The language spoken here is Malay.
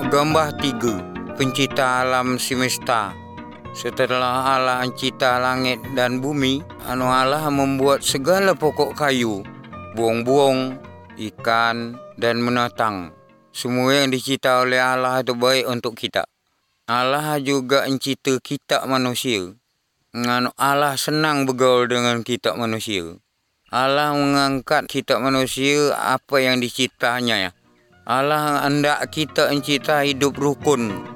Gambar 3. Pencipta alam semesta. Setelah Allah mencipta langit dan bumi, Allah membuat segala pokok kayu, buang-buang, ikan dan binatang. Semua yang dicipta oleh Allah itu baik untuk kita. Allah juga mencipta kita manusia. Allah senang bergaul dengan kita manusia. Allah mengangkat kita manusia apa yang diciptanya. Allah hendak kita mencipta hidup rukun